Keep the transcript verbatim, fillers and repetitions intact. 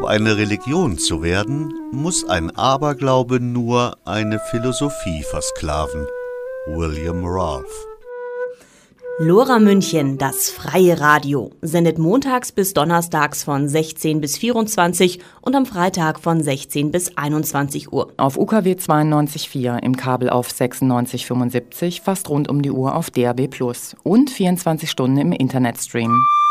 Um eine Religion zu werden, muss ein Aberglaube nur eine Philosophie versklaven. William Rolfe. Lora München, das freie Radio, sendet montags bis donnerstags von sechzehn bis vierundzwanzig und am Freitag von sechzehn bis einundzwanzig Uhr. Auf U K W zweiundneunzig Komma vier, im Kabel auf sechsundneunzig Komma fünfundsiebzig, fast rund um die Uhr auf D A B plus und vierundzwanzig Stunden im Internetstream.